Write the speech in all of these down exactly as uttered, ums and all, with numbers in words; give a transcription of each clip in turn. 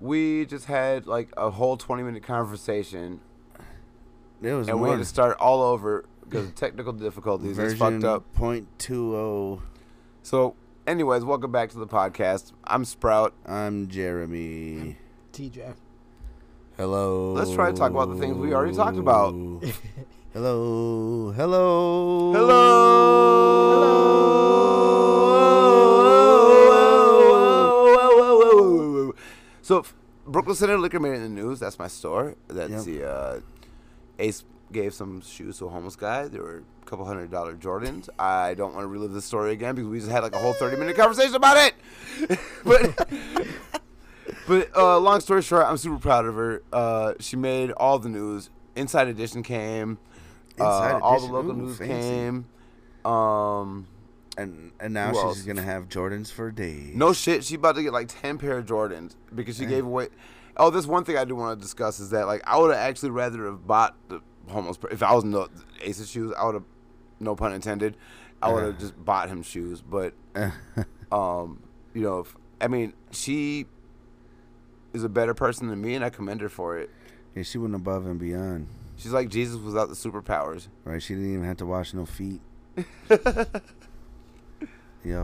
we just had like a whole twenty minute conversation. It was and more. we had to start all over because of technical difficulties. It's fucked up. point two oh. So, anyways, welcome back to the podcast. I'm Sprout. I'm Jeremy. T J. Hello. Let's try to talk about the things we already talked about. Hello. Hello. Hello. So, Brooklyn Center Liquor made it in the news. That's my store. That's Yep. the uh, Ace gave some shoes to a homeless guy. They were a couple hundred dollar Jordans. I don't want to relive this story again because we just had like a whole thirty minute conversation about it. but but uh, long story short, I'm super proud of her. Uh, she made all the news. Inside Edition came. Inside uh, all the Edition, local ooh, news fancy. came. Um, And and now Who she's else? gonna have Jordans for days. no shit, she about to get like ten pair of Jordans because she Eh. gave away. Oh, this one thing I do want to discuss is that like I would have actually rather have bought the homeless per- if I was in the Ace's shoes. I would have, no pun intended, I would have Uh. just bought him shoes. But um, you know, if, I mean, she is a better person than me, and I commend her for it. Yeah, she went above and beyond. She's like Jesus without the superpowers. Right? She didn't even have to wash no feet. Yep.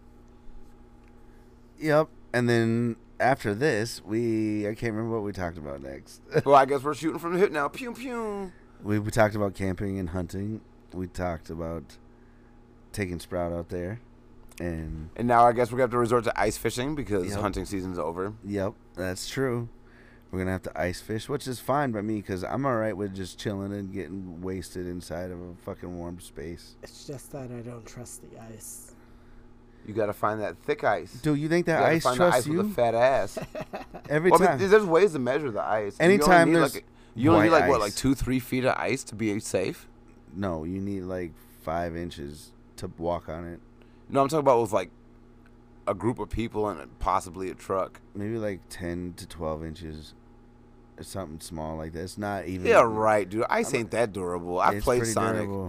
Yep. And then after this, we I can't remember what we talked about next. Well, I guess we're shooting from the hip now. Pew pew. we we talked about camping and hunting. We talked about taking Sprout out there. And And now I guess we're gonna have to resort to ice fishing because Yep. hunting season's over. yep, that's true. We're going to have to ice fish, which is fine by me because I'm all right with just chilling and getting wasted inside of a fucking warm space. It's just that I don't trust the ice. You gotta find that thick ice. Dude, you think You that gotta ice find the trusts ice you? with a fat ass. Every Well, I time. mean, there's ways to measure the ice. Anytime you only need there's like, a- you only need white like what, ice. like two, three feet of ice to be safe. No, you need like five inches to walk on it. No, I'm talking about with like a group of people and possibly a truck. Maybe like ten to twelve inches. Or something small like that. It's not even. Yeah, right, dude. Ice I'm- ain't that durable. I've It's played pretty Sonic. durable.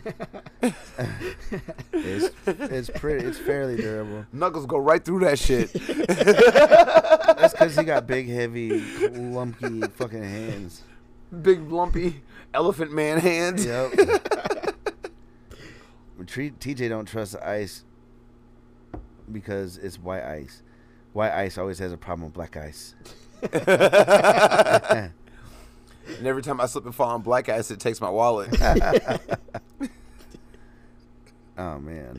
it's it's pretty. It's fairly durable. Knuckles go right through that shit. That's because he got big, heavy, lumpy fucking hands. Big lumpy elephant man hands. Yep. T- TJ don't trust the ice because it's white ice. White ice always has a problem with black ice. And every time I slip and fall on black ice, it takes my wallet. Oh man.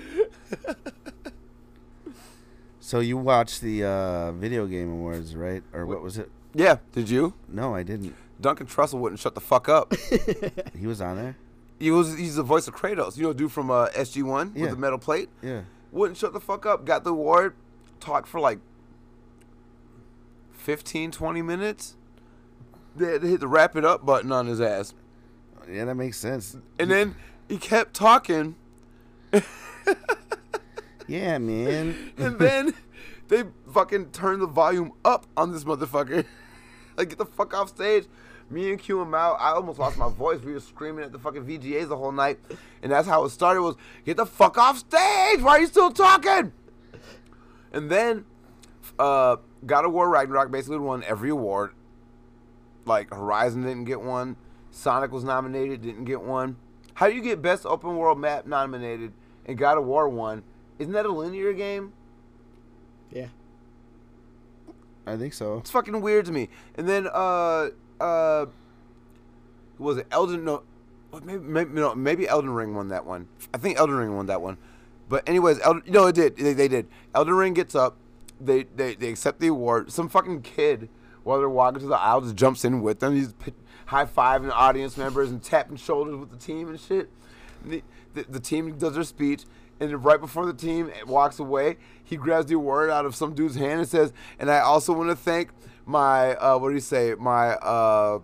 So you watched the uh, video game awards, right? Or what was it? Yeah, did you? No, I didn't. Duncan Trussell wouldn't shut the fuck up. He was on there. He was he's the voice of Kratos. You know, dude from uh, S G one Yeah. with the metal plate. Yeah. Wouldn't shut the fuck up. Got the award. Talked for like fifteen, twenty minutes. They had to hit the wrap it up button on his ass. Yeah, that makes sense. And then he kept talking. Yeah, man. And then they fucking turned the volume up on this motherfucker. Like, get the fuck off stage. Me and Q him out. I almost lost my voice. We were screaming at the fucking V G As the whole night. And that's how it started was, get the fuck off stage. Why are you still talking? And then uh, God of War Ragnarok basically won every award. Like, Horizon didn't get one. Sonic was nominated, didn't get one. How do you get Best Open World Map nominated and God of War won? Isn't that a linear game? Yeah. I think so. It's fucking weird to me. And then, uh, uh, who was it? Elden, no, what, maybe, maybe, no, maybe Elden Ring won that one. I think Elden Ring won that one. But anyways, Elden, no, it did. They, they did. Elden Ring gets up. They, they, they accept the award. Some fucking kid, while they're walking to the aisle, just jumps in with them. He's high-fiving audience members and tapping shoulders with the team and shit. And the, the, the team does their speech. And then right before the team walks away, he grabs the award out of some dude's hand and says, and I also want to thank my, uh, what do you say, my, uh,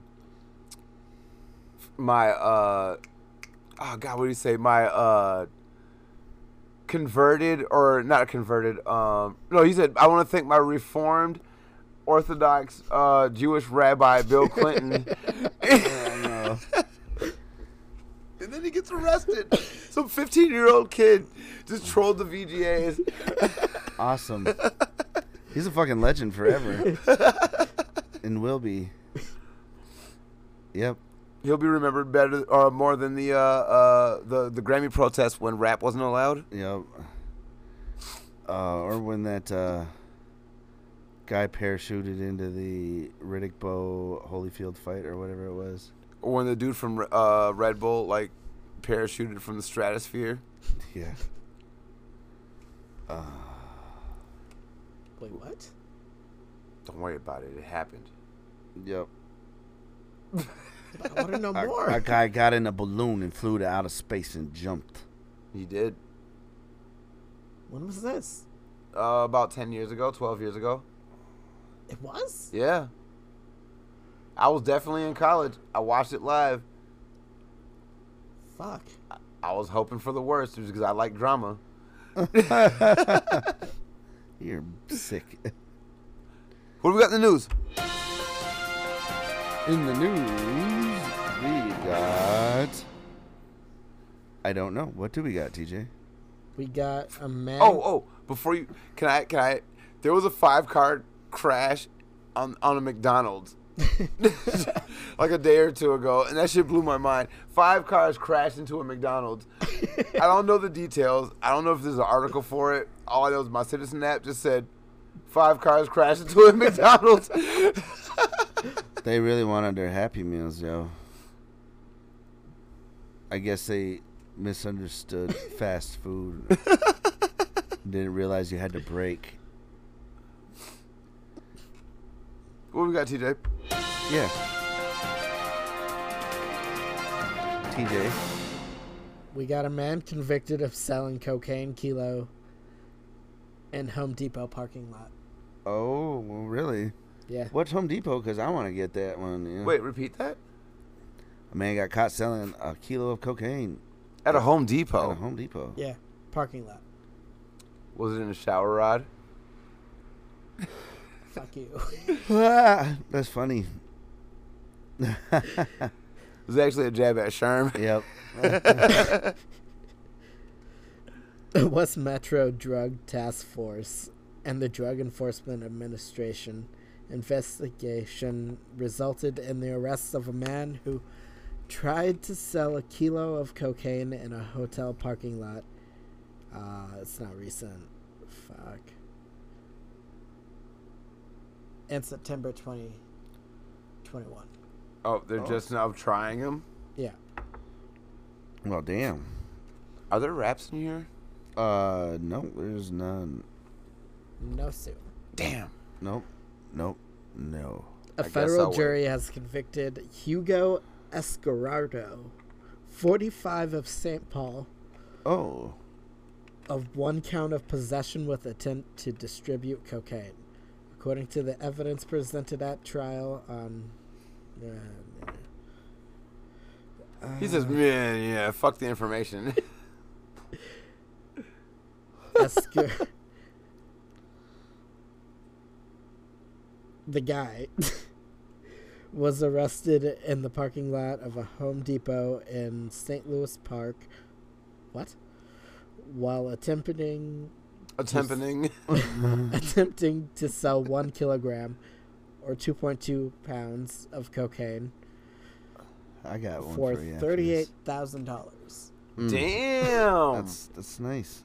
my, uh, oh God, what do you say, my, uh, converted, or not converted, um, no, he said, I want to thank my Reformed Orthodox uh, Jewish Rabbi Bill Clinton. Oh, no. And then he gets arrested. Some fifteen-year-old kid just trolled the V G As. Awesome. He's a fucking legend forever. And will be. Yep. He'll be remembered better or more than the uh, uh, the the Grammy protest when rap wasn't allowed. Yep. Uh, or when that uh, guy parachuted into the Riddick Bowe Holyfield fight or whatever it was. Or when the dude from uh, Red Bull like parachuted from the stratosphere. Yeah. Uh, Wait, what? Don't worry about it. It happened. yep. I want to know more. A, a guy got in a balloon and flew to outer space and jumped. He did. When was this? Uh, about ten years ago, twelve years ago. It was? Yeah. I was definitely in college. I watched it live. Fuck. I, I was hoping for the worst because I like drama. You're sick. What do we got in the news? In the news, we got... I don't know. What do we got, T J? We got a man. Oh, oh! Before you, can I, can I? There was a five-car crash on on a McDonald's, like a day or two ago, and that shit blew my mind. Five cars crashed into a McDonald's. I don't know the details. I don't know if there's an article for it. All I know is my Citizen app just said five cars crashed into a McDonald's. They really wanted their Happy Meals, yo. I guess they misunderstood fast food. Didn't realize you had to break. What we got, T J? Yeah. T J. We got a man convicted of selling cocaine kilo in Home Depot parking lot. Oh, well, really? Yeah. What's Home Depot? Because I want to get that one. Yeah. Wait, repeat that. A man got caught selling a kilo of cocaine At a Home at Depot. a Home Depot. Yeah. Parking lot. Was it in a shower rod? Fuck you. Ah, that's funny. It was actually a jab at Sherm. Yep. The West Metro Drug Task Force and the Drug Enforcement Administration investigation resulted in the arrest of a man who tried to sell a kilo of cocaine in a hotel parking lot. Uh, it's not recent. Fuck. In September twenty twenty-one. Oh, they're Oh. just now trying him. Yeah. Well, damn. Are there raps in here? Uh, no, there's none. No suit. Damn. Nope. Nope. No. A I guess federal I'll jury has convicted Hugo Escarado, forty-five, of Saint Paul, Oh. of one count of possession with attempt to distribute cocaine. According to the evidence presented at trial on... Uh, He says, yeah, yeah, fuck the information. Escar- the guy was arrested in the parking lot of a Home Depot in Saint Louis Park. What? While attempting Attempting. attempting to sell one kilogram or two point two pounds of cocaine I got one for for you. after thirty-eight this. thousand dollars. Mm. Damn. That's that's nice.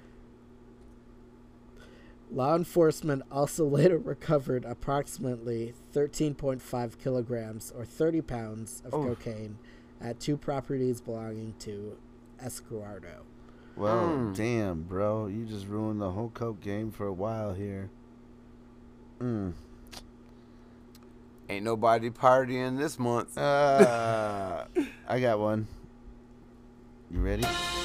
Law enforcement also later recovered approximately thirteen point five kilograms or thirty pounds of Oh. cocaine at two properties belonging to Escarado. Well, Mm. damn, bro. You just ruined the whole coke game for a while here. Mm. Ain't nobody partying this month. Uh, I got one. You ready?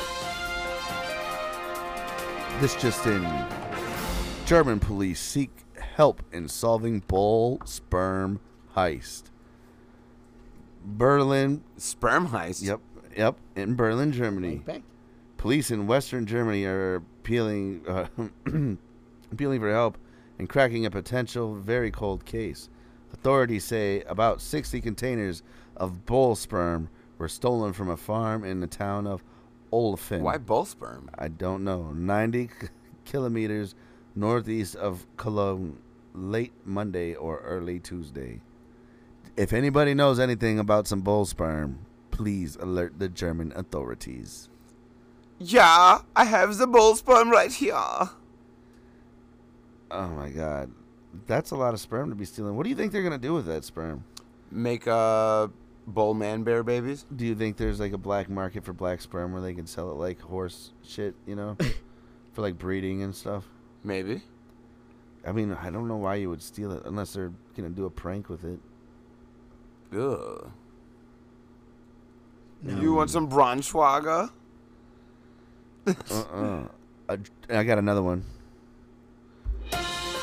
This just in. German police seek help in solving bull sperm heist. Berlin. Sperm heist. Yep. Yep. In Berlin, Germany. Bang, bang. Police in Western Germany are appealing, uh, appealing for help in cracking a potential very cold case. Authorities say about sixty containers of bull sperm were stolen from a farm in the town of Olfen. Why bull sperm? I don't know. ninety k- kilometers northeast of Cologne, late Monday or early Tuesday. If anybody knows anything about some bull sperm, please alert the German authorities. Yeah, I have the bull sperm right here. Oh my god. That's a lot of sperm to be stealing. What do you think they're going to do with that sperm? Make uh, bull man bear babies? Do you think there's like a black market for black sperm where they can sell it like horse shit, you know? For like breeding and stuff? Maybe. I mean, I don't know why you would steal it unless they're going to do a prank with it. Ugh. No. You want some Braunschweiger? uh-uh. I, I got another one. Yeah.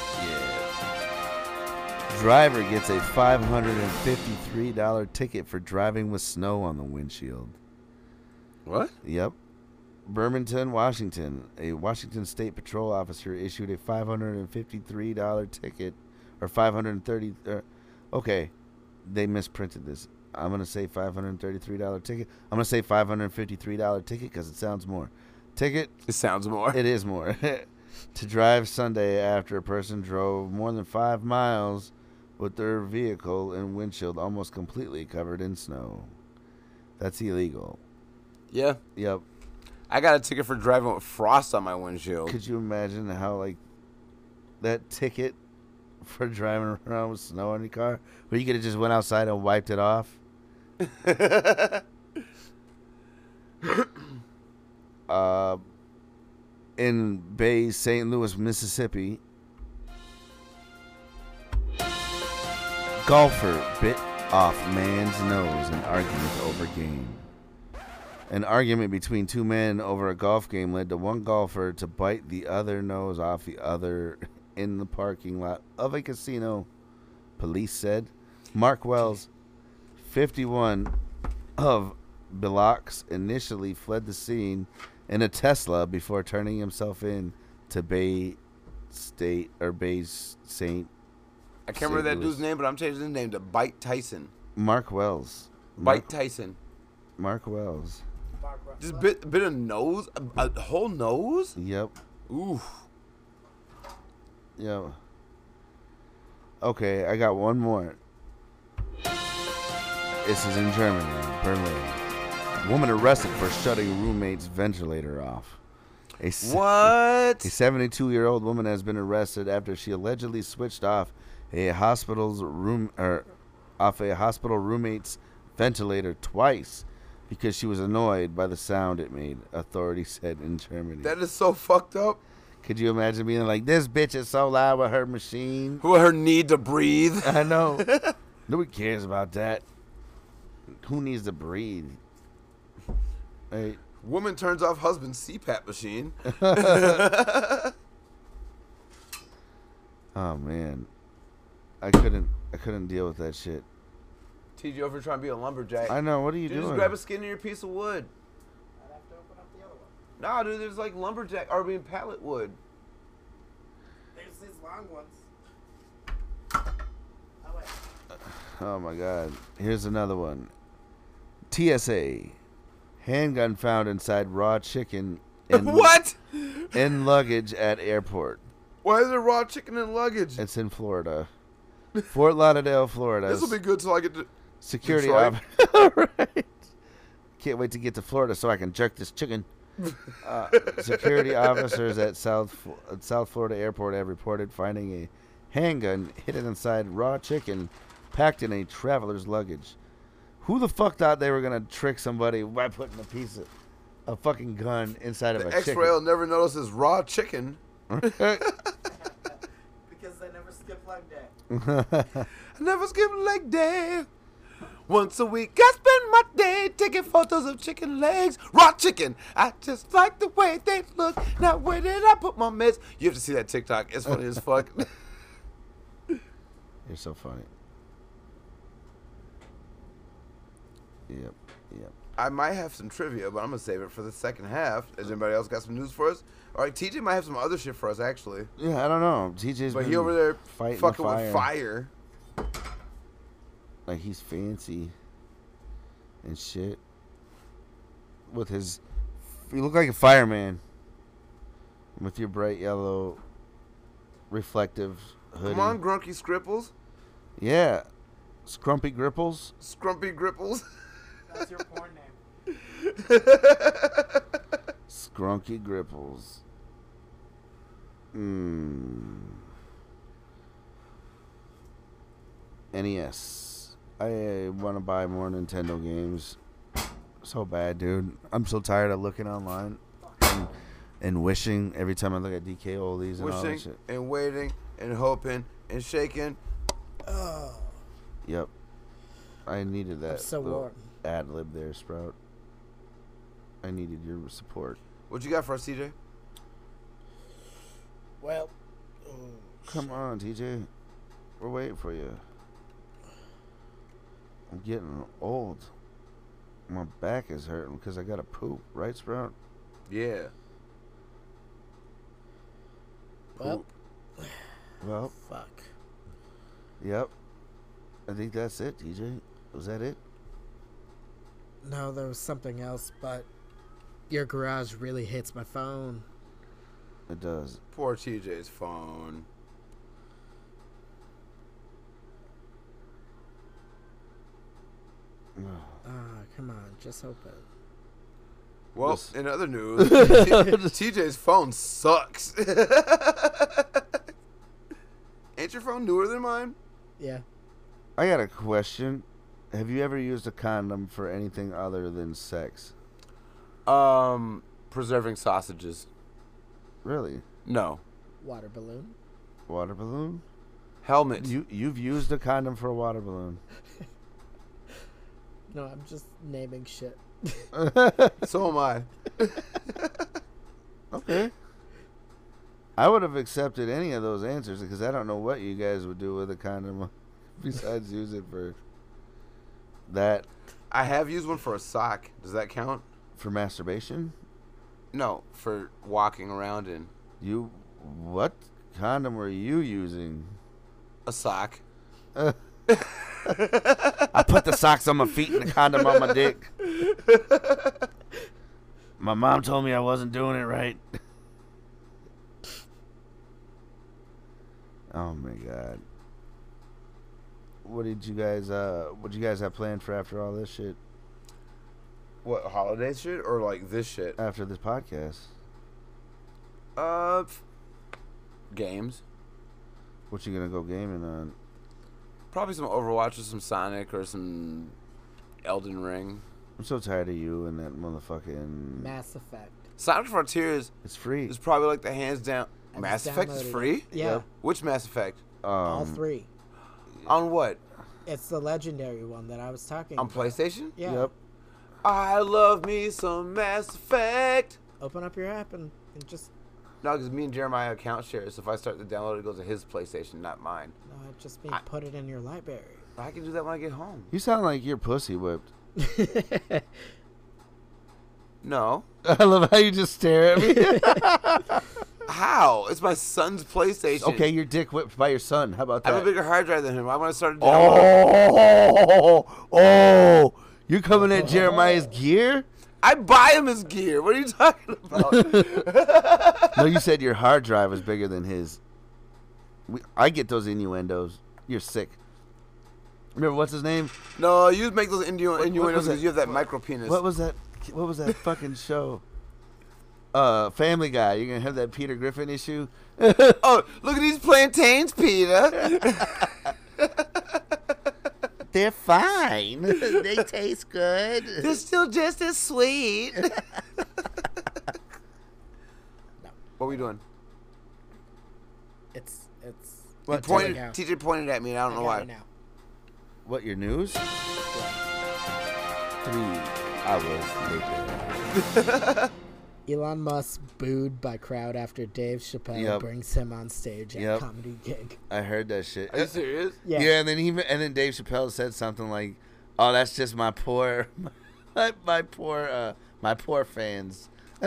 Driver gets a five hundred fifty-three dollars ticket for driving with snow on the windshield. What? Yep. Bremerton, Washington. A Washington State Patrol officer issued a five hundred fifty-three dollars ticket, or five hundred thirty dollars. Uh, okay, they misprinted this. I'm going to say five hundred thirty-three dollars ticket. I'm going to say five hundred fifty-three dollars ticket because it sounds more. Ticket. It sounds more. It is more. To drive Sunday after a person drove more than five miles with their vehicle and windshield almost completely covered in snow. That's illegal. Yeah. Yep. I got a ticket for driving with frost on my windshield. Could you imagine how, like, that ticket for driving around with snow on your car, where you could have just went outside and wiped it off? uh, in Bay, Saint Louis, Mississippi, golfer bit off man's nose in argument over game. An argument between two men over a golf game led to one golfer to bite the other nose off the other in the parking lot of a casino, police said. Mark Wells, fifty-one, of Bilox, initially fled the scene in a Tesla before turning himself in to Bay State or Bay Saint. I can't remember that dude's name, but I'm changing his name to Bite Tyson. Mark Wells. Bite Mark, Tyson. Mark Wells. Just bit, bit of nose, a, a whole nose. Yep. Oof. Yep. Okay, I got one more. This is in Germany, Berlin. Woman arrested for shutting roommate's ventilator off. A se- What? A seventy-two-year-old woman has been arrested after she allegedly switched off a hospital's room or off a hospital roommate's ventilator twice because she was annoyed by the sound it made, authorities said in Germany. That is so fucked up. Could you imagine being like, this bitch is so loud with her machine? Who her need to breathe? I know. Nobody cares about that. Who needs to breathe? Hey. Woman turns off husband's C PAP machine. Oh man, I couldn't. I couldn't deal with that shit. T J over trying to be a lumberjack. I know. What are you Dude, doing? just grab a skinnier piece of wood. I'd have to open up the other one. Nah, dude, there's like lumberjack or I mean pallet wood. There's these long ones. Oh, wait. Oh my god. Here's another one. T S A. Handgun found inside raw chicken. In, What? In luggage at airport. Why is there raw chicken in luggage? It's in Florida. Fort Lauderdale, Florida. This will be good till I get to Security Detroit. op- right. Can't wait to get to Florida so I can jerk this chicken. Uh, security officers at South at South Florida Airport have reported finding a handgun hidden inside raw chicken packed in a traveler's luggage. Who the fuck thought they were gonna trick somebody by putting a piece of a fucking gun inside of The a X-ray chicken? will never notice this raw chicken. Because they never skip leg day. I never skip leg day. Once a week, I spend my day taking photos of chicken legs. Raw chicken. I just like the way they look. Now, where did I put my meds? You have to see that TikTok. It's funny as fuck. You're so funny. Yep, yep. I might have some trivia, but I'm going to save it for the second half. Has anybody else got some news for us? All right, T J might have some other shit for us, actually. Yeah, I don't know. T J's But been he over there fighting fucking the fire. with fire. Like he's fancy and shit. With his, you look like a fireman. With your bright yellow reflective hoodie. Come on, Grunky Scripples. Yeah. Scrumpy Gripples. Scrumpy Gripples. That's your porn name. Scrunky Gripples. Hmm. N E S. I want to buy more Nintendo games. So bad, dude. I'm so tired of looking online and, and wishing every time I look at D K oldies and all that Wishing shit. and waiting and hoping and shaking. Oh, Yep. I needed I'm that so little warm. ad lib there, Sprout. I needed your support. What you got for us, C J? Well, oh, Come on, T J. We're waiting for you. I'm getting old. My back is hurting because I got to poop, right, Sprout? Yeah. well, Well, fuck. yep. I think that's it, T J. Was that it? No, there was something else, but your garage really hits my phone. It does. Poor T J's phone. Ah, come on, just open. Well, This- in other news, T J's phone sucks. Ain't your phone newer than mine? Yeah. I got a question. Have you ever used a condom for anything other than sex? Um, preserving sausages. Really? No. Water balloon. Water balloon? Helmet. You you've used a condom for a water balloon. No, I'm just naming shit. So am I. Okay. I would have accepted any of those answers because I don't know what you guys would do with a condom besides use it for that. I have used one for a sock. Does that count? For masturbation? No, for walking around in You, what condom were you using? a sock. Uh, I put the socks on my feet and the condom on my dick. My mom told me I wasn't doing it right. Oh my god. What did you guys uh what did you guys have planned for after all this shit? What, holiday shit or like this shit? After this podcast? Uh, f- games. What you gonna go gaming on? Probably some Overwatch or some Sonic or some Elden Ring. I'm so tired of you and that motherfucking Mass Effect. Sonic Frontiers It's free. is probably like the hands down. I Mass just Effect is downloaded free? it. Yeah, Yep. Which Mass Effect? Um, all three. On what? It's the legendary one that I was talking On about. PlayStation? Yeah. Yep. I love me some Mass Effect. Open up your app and, and just No, because me and Jeremiah account share. So if I start the download, it goes to his PlayStation, not mine. no, it just mean I- put it in your library. I can do that when I get home. You sound like you're pussy whipped. No. I love how you just stare at me. How? It's my son's PlayStation. Okay, you're dick whipped by your son. How about I have that? a bigger hard drive than him. I want to start a download. Oh, oh, you're coming at Jeremiah's gear? I buy him his gear. What are you talking about? No, you said your hard drive was bigger than his. We, I get those innuendos. You're sick. Remember what's his name? No, you make those innu- What- what innuendos was because it? you have that micro penis. What was that? What was that fucking show? Uh, Family Guy. You're gonna have that Peter Griffin issue. Oh, look at these plantains, Peter. They're fine. They taste good. They're still just as sweet. What are we doing? It's it's. What, it's Pointed, out. T J pointed at me, and I don't I know got why. it now. What, your news? Three hours later. Elon Musk booed by crowd after Dave Chappelle Yep. brings him on stage at Yep. comedy gig. I heard that shit. Are you serious? Yeah. Yeah, and then he and then Dave Chappelle said something like, "Oh, that's just my poor, my, my poor, uh, my poor fans."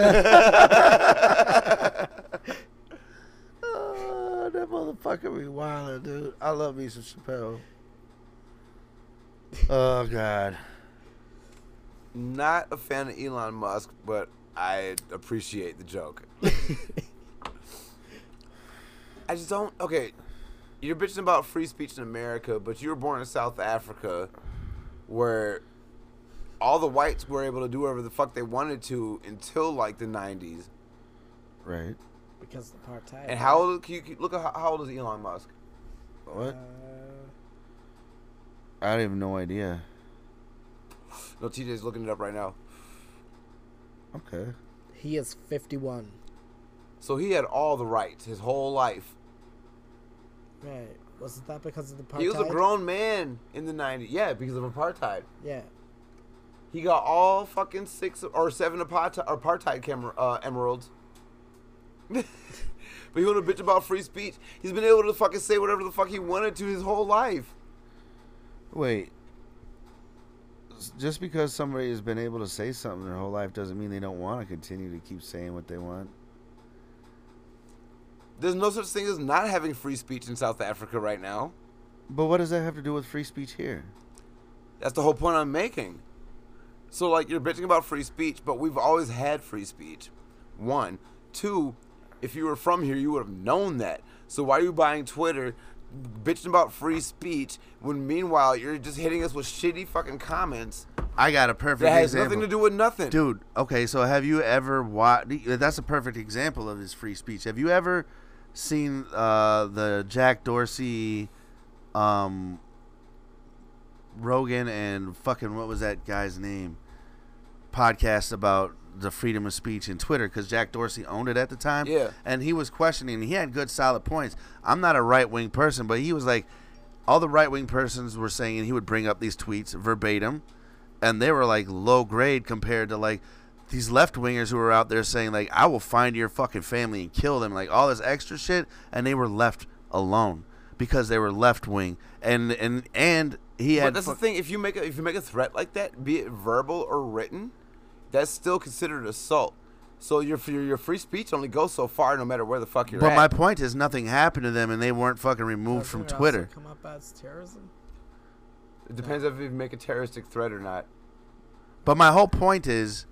Oh, that motherfucker be wildin', dude. I love me some Chappelle. Oh God. Not a fan of Elon Musk, but I appreciate the joke. I I just don't. Okay, you're bitching about free speech in America, but you were born in South Africa, where all the whites were able to do whatever the fuck they wanted to until like the nineties. Right. Because of apartheid. And how old? Can you, can you- look at how, how old is Elon Musk? What? Uh, I have no idea. No, T J's looking it up right now. Okay. he is fifty-one. So he had all the rights his whole life. Right. Wasn't that because of the apartheid? He was a grown man in the nineties. Yeah, because of apartheid. Yeah. He got all fucking six or seven apartheid, apartheid camera, uh, emeralds. But he want to bitch about free speech. He's been able to fucking say whatever the fuck he wanted to his whole life. Wait. S- Just because somebody has been able to say something their whole life doesn't mean they don't want to continue to keep saying what they want. There's no such thing as not having free speech in South Africa right now. But what does that have to do with free speech here? That's the whole point I'm making. So, like, you're bitching about free speech, but we've always had free speech. One. Two, if you were from here, you would have known that. So why are you buying Twitter, bitching about free speech, when meanwhile you're just hitting us with shitty fucking comments I got a perfect that has example. nothing to do with nothing? Dude, okay, so have you ever watched... That's a perfect example of this free speech. Have you ever seen uh, the Jack Dorsey, um, Rogan, and fucking, what was that guy's name? Podcast about the freedom of speech in Twitter, because Jack Dorsey owned it at the time. Yeah. And he was questioning. He had good, solid points. I'm not a right-wing person, but he was like... All the right-wing persons were saying, and he would bring up these tweets verbatim, and they were like low grade compared to like these left wingers who were out there saying like, I will find your fucking family and kill them, like all this extra shit, and they were left alone because they were left wing. And and and he had But that's fu- the thing. If you make a, if you make a threat like that, be it verbal or written, that's still considered assault. So your your, your free speech only goes so far, no matter where the fuck you're But at. my point is, nothing happened to them, and they weren't fucking removed Doesn't from it also Twitter. come up as terrorism? It depends if you make a terroristic threat or not. But my whole point is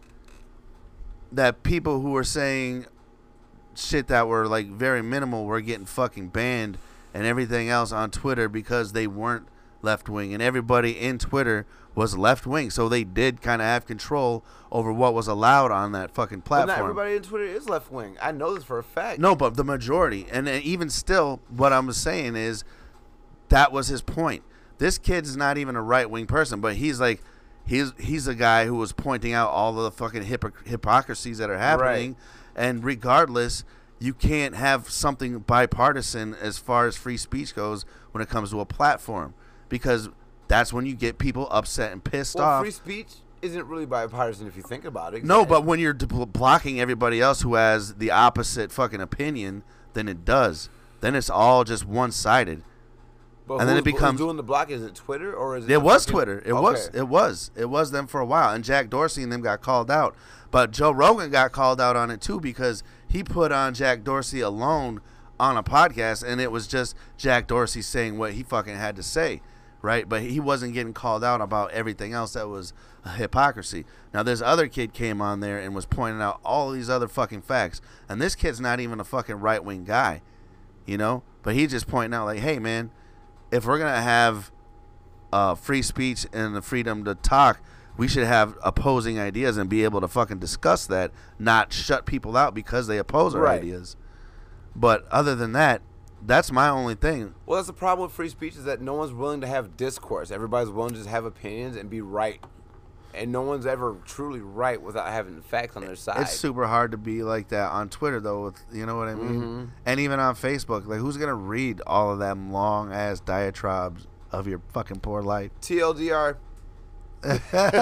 that people who were saying shit that were like very minimal were getting fucking banned and everything else on Twitter because they weren't left wing, and everybody in Twitter was left wing, so they did kind of have control over what was allowed on that fucking But platform. not everybody in Twitter is left wing. I know this for a fact. No, but the majority, and then even still, what I'm saying is that was his point. This kid's not even a right wing person, but he's like, he's he's a guy who was pointing out all of the fucking hypocr- hypocrisies that are happening, and regardless, you can't have something bipartisan as far as free speech goes when it comes to a platform, because that's when you get people upset and pissed Well, off. free speech isn't really bipartisan if you think about it. No, but when you're d- blocking everybody else who has the opposite fucking opinion, then it does. Then it's all just one-sided. But and then who's- it becomes- who's doing the block. Is it Twitter or is it? It the was fucking- Twitter. It was. Okay. It was. It was them for a while. And Jack Dorsey and them got called out. But Joe Rogan got called out on it too because he put on Jack Dorsey alone on a podcast, and it was just Jack Dorsey saying what he fucking had to say, right? But he wasn't getting called out about everything else that was hypocrisy. Now this other kid came on there and was pointing out all these other fucking facts, and this kid's not even a fucking right wing guy, you know. But he's just pointing out like, hey man, if we're gonna have uh, free speech and the freedom to talk, we should have opposing ideas and be able to fucking discuss that, not shut people out because they oppose our Right. ideas. But other than that, that's my only thing. Well, that's the problem with free speech is that no one's willing to have discourse. Everybody's willing to just have opinions and be right. And no one's ever truly right without having facts on their side. It's super hard to be like that on Twitter, though. With, you know what I mean? Mhm. And even on Facebook, like who's gonna read all of them long ass diatribes of your fucking poor life? T L D R. Well,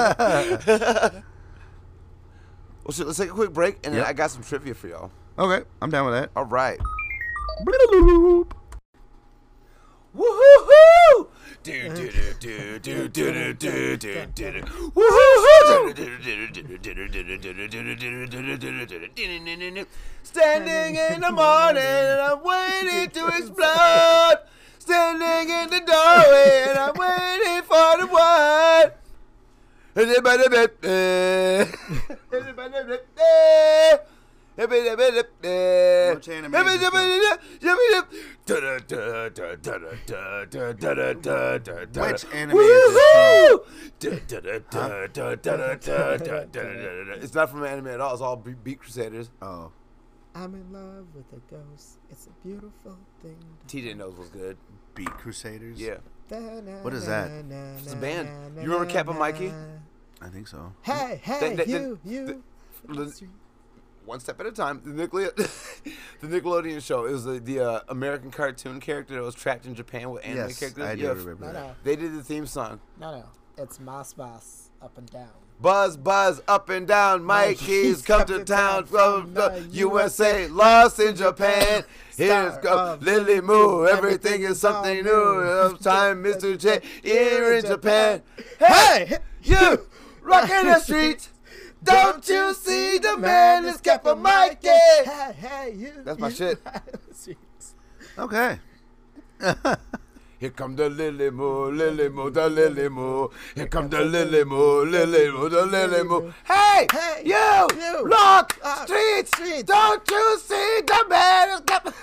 shit, let's take a quick break, and Yep. then I got some trivia for y'all. Okay, I'm down with that. All right. Woohoo! Do do do do do do do do do do. Woohoo! Standing in the morning and I'm waiting to explode. Standing in the doorway and I'm waiting for the one. da da da da da. Which anime is this Woo-hoo! Da da da da da da da da da da. It's not from an anime at all. It's all Be- Beat Crusaders. Oh, I'm in love with a ghost. It's a beautiful thing. T J knows what's good. Beat Crusaders. Yeah. What is that? It's a band. You remember Kappa Mikey? I think so. Hey, hey, They- they- you, they- you. the- One step at a time. The, Nickelode- the Nickelodeon show. It was the, the uh, American cartoon character that was trapped in Japan with anime Yes, characters. I do Yeah, remember No, that. no, They did the theme song. no, no. It's Moss Boss up and down. Buzz, buzz, up and down. Mikey's Mikey's come to town from the U S A, lost in Japan. Here's Star go of Lily Moo. Everything is something new. It's time, Mister J, here in Japan. Hey, you, rockin' the streets. Don't you see the man is Kappa Mikey? Hey, hey, you. That's my you. shit. Okay. Here come the Lily Moo, Lily Moo, the Lily Moo. Here come the Lily Moo, Lily Moo, the Lily Moo. Hey, Hey, you, you, rock uh, streets. streets. Don't you see the man is Kappa?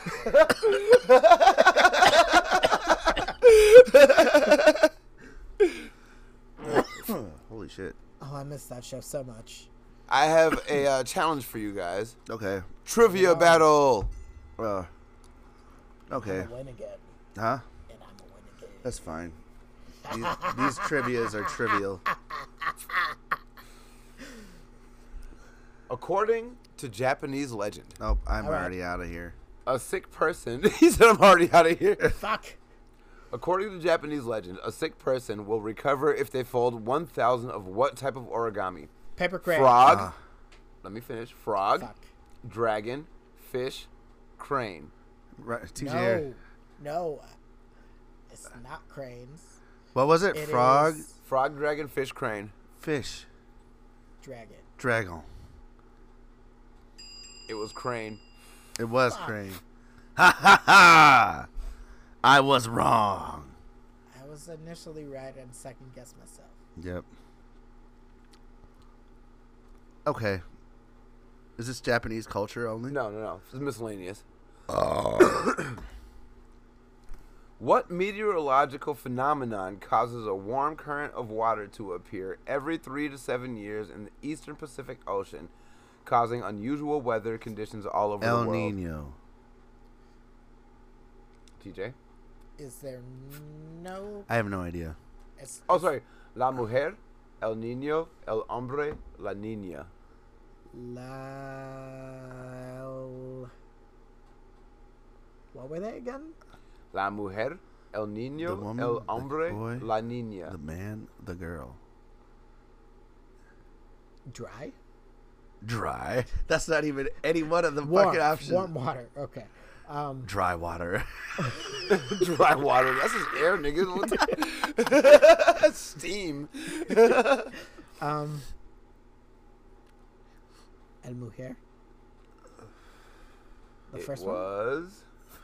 Holy shit. Oh, I missed that show so much. I have a uh, challenge for you guys. Okay. Trivia battle. Uh, okay. I'm gonna win again, Huh? and I'm gonna win again. That's fine. These, these trivias are trivial. According to Japanese legend, Nope, I'm All right. already out of here. a sick person. He said, "I'm already out of here." Fuck. According to Japanese legend, a sick person will recover if they fold one thousand of what type of origami? Paper crane. Frog. Ah. Let me finish. Frog, Fuck. dragon, fish, crane. Right, T J. No, no. It's not cranes. What was it? It Frog, is Frog, dragon, fish, crane. fish, dragon. dragon. It was crane. It was Fuck. crane. Ha ha ha! I was wrong. I was initially right and second guessed myself. Yep. Okay. Is this Japanese culture only? No, no, no. It's miscellaneous. Oh. What meteorological phenomenon causes a warm current of water to appear every three to seven years in the eastern Pacific Ocean, causing unusual weather conditions all over El the world? Nino. T J? Is there no? I have no idea. It's, Oh, sorry. La mujer, el niño, el hombre, la niña. La. What were they again? La mujer, el The niño, woman, el the hombre, boy, la niña. The man, the girl. Dry. Dry. That's not even any one of the Warm. fucking options. Warm water. Okay. Um. Dry water. Dry water. That's just air, nigga. What the- That's steam. Um. El Mujer. The It first one. was.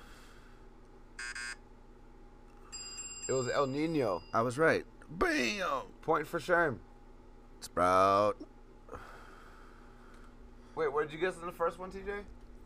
It was El Nino. I was right. Bam! Point for Sherm. Sprout. Wait, what did you guess in the first one, T J?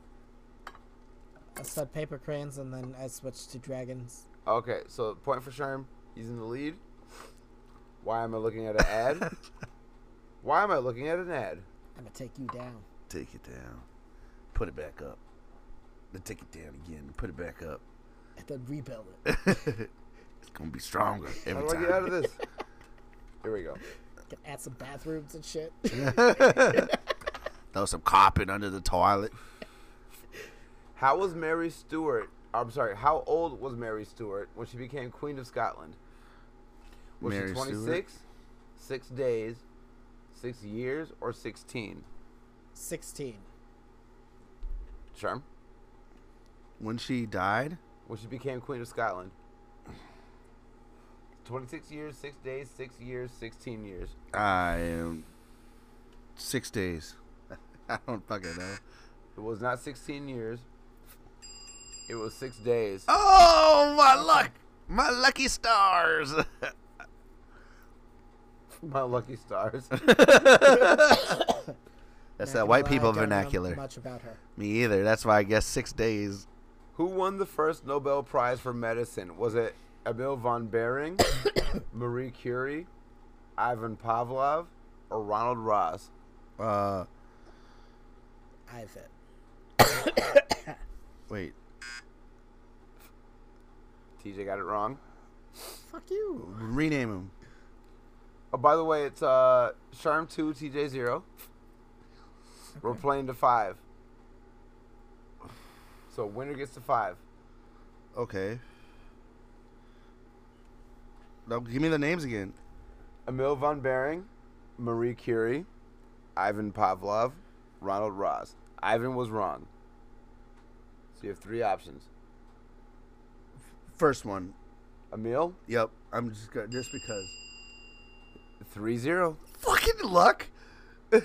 I said paper cranes and then I switched to dragons. Okay, so point for Sherm. He's in the lead. Why am I looking at an ad? Why am I looking at an ad? I'm gonna take you down. Take it down. Put it back up. Then take it down again. Put it back up. And then rebuild it. It's gonna be stronger How every do I time. get out of this? Here we go. Can add some bathrooms and shit. Throw some carpet under the toilet. How was Mary Stuart? I'm sorry. How old was Mary Stuart when she became Queen of Scotland? Was Mary she Stuart? twenty-six, six days, six years, or sixteen? Sixteen. Sherm? When she died, When she became Queen of Scotland? twenty-six years, six days, six years, sixteen years. I am six days. I don't fucking know. It was not sixteen years. It was six days. Oh, my luck! My lucky stars! My lucky stars. That's Not that gonna white lie, people I don't know vernacular. much about her. Me either. That's why I guess six days. Who won the first Nobel Prize for medicine? Was it Emil von Behring, Marie Curie, Ivan Pavlov, or Ronald Ross? Uh, Ivan. wait. T J got it wrong. Fuck you. Rename him. Oh, by the way, it's uh Sharm two, T J zero. We're playing to five. So winner gets to five. Okay. No, give me the names again. Emil von Behring, Marie Curie, Ivan Pavlov, Ronald Ross. Ivan was wrong. So you have three options. First one. Emil, Yep. I'm just go- just because. three zero. Fucking luck. Oh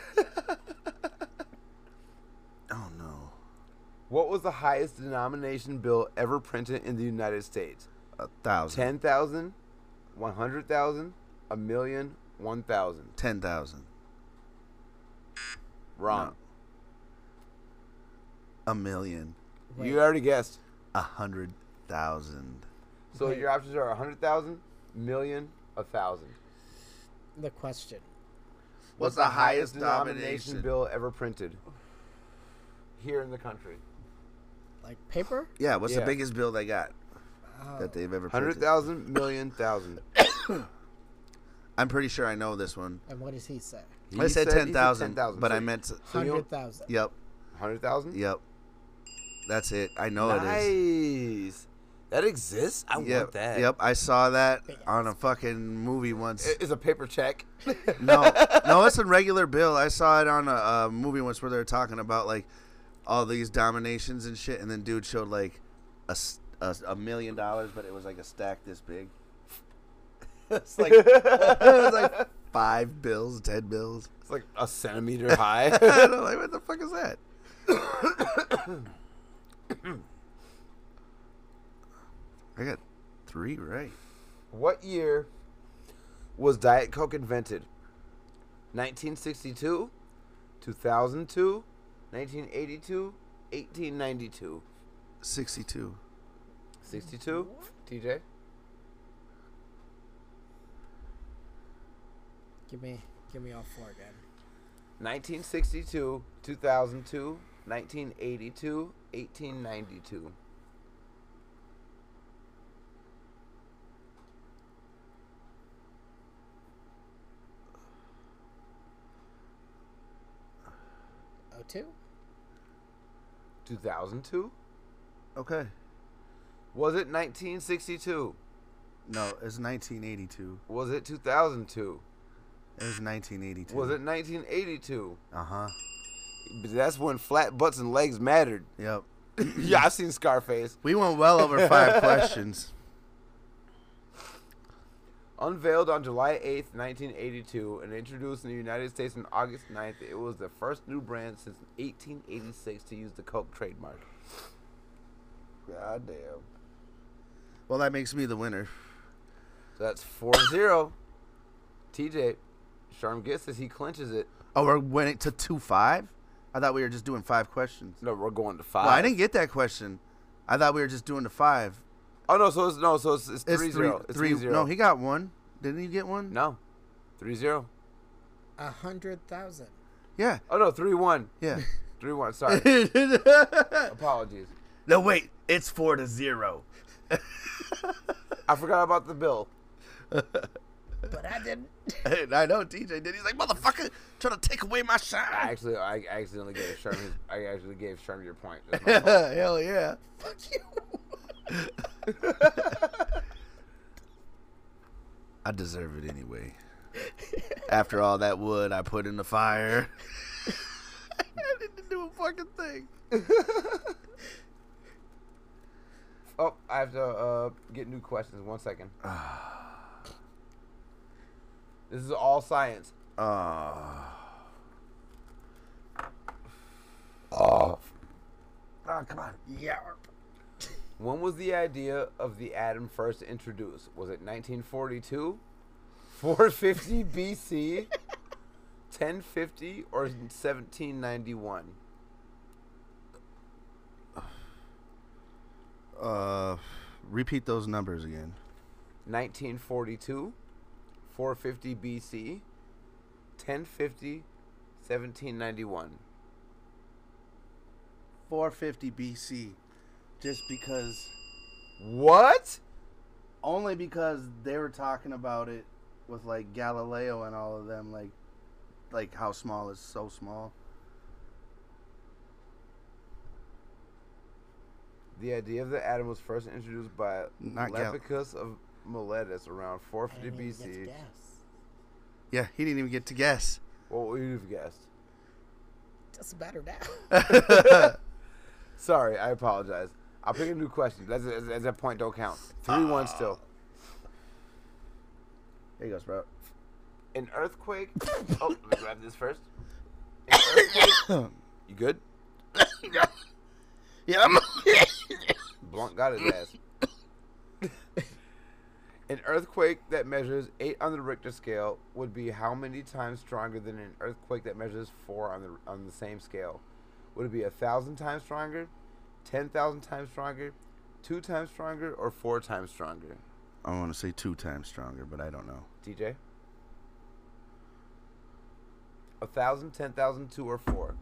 no. What was the highest denomination bill ever printed in the United States? A thousand. ten thousand, one hundred thousand, a million, one thousand. Ten thousand. Wrong. A million. Wait. You already guessed. A hundred thousand. So Wait. your options are one hundred thousand, million, one thousand. The question. What's the highest denomination? bill ever printed here in the country? Like paper? Yeah, what's Yeah. the biggest bill they got Oh. that they've ever one hundred printed? thousand, million, thousand. I'm pretty sure I know this one. And what does he say? He I said he ten thousand, ten thousand. but So I meant to, So you- Hundred thousand. yep, one hundred thousand? yep. That's it. I know it is. Nice. That exists? I Yep, want that. yep. I saw that on a fucking movie once. It- It's a paper check. No, no, it's a regular bill. I saw it on a, a movie once where they were talking about like all these dominations and shit, and then dude showed like a, s- a, a million dollars, but it was like a stack this big. It's like it was like five bills, ten bills. It's like a centimeter high. I don't know, like, what the fuck is that? I got three right. What year was Diet Coke invented? nineteen sixty-two, two thousand two, nineteen eighty-two, eighteen ninety-two. Sixty-two. sixty-two? T J? Give me, give me all four again. nineteen sixty-two, two thousand two, nineteen eighty-two, eighteen ninety-two. Oh two. two thousand two? Okay. Was it nineteen sixty-two? No, it's nineteen eighty-two. Was it two thousand two? It was nineteen eighty-two. Was it nineteen eighty-two? Uh huh. But that's when flat butts and legs mattered. Yep. Yeah, I've seen Scarface. We went well over five questions. Unveiled on July eighth, nineteen eighty-two, and introduced in the United States on August ninth, it was the first new brand since eighteen eighty-six to use the Coke trademark. God damn. Well, that makes me the winner. So that's four zero. T J, Sharm gets this. He clinches it. Oh, we're winning to two five. I thought we were just doing five questions. No, we're going to five. Well, I didn't get that question. I thought we were just doing the five. Oh, no, so it's, no, so it's, it's It's three three, zero. It's three, three zero. No, he got one. Didn't he get one? No. three zero. A hundred thousand. Yeah. Oh, no, three one. Yeah. three one, sorry. Apologies. No, wait. It's four to zero. I forgot about the bill. But I didn't. I know T J did. He's like, motherfucker, trying to take away my shine. I actually, I accidentally gave Sharm his, I actually gave Sharm your point. That's my fault. Hell yeah. Fuck you. I deserve it anyway. After all that wood I put in the fire. I didn't do a fucking thing. Oh, I have to uh, get new questions. One second. This is all science. Uh, Oh. oh, come on. Yarp. When was the idea of the atom first introduced? Was it nineteen forty-two, four fifty B C, ten fifty, or seventeen ninety-one? Uh, repeat those numbers again. nineteen forty-two, four fifty B C, ten fifty, seventeen ninety-one. four fifty B C. Just because. What? Only because they were talking about it with like Galileo and all of them, like, like how small is so small. The idea of the atom was first introduced by Not Gal- Lepicus of Miletus around four fifty B C. Yeah, he didn't even get to guess. What would you have guessed? Doesn't matter now. Sorry, I apologize. I'll pick a new question. That's, that's, that's that point don't count. three one still. Here you go, bro. An earthquake. Oh, let me grab this first. An earthquake. You good? Yeah, I'm. Blunt got his ass. An earthquake that measures eight on the Richter scale would be how many times stronger than an earthquake that measures four on the on the same scale? Would it be a thousand times stronger, ten thousand times stronger, two times stronger, or four times stronger? I want to say two times stronger, but I don't know. D J? A thousand, ten thousand, two, or four?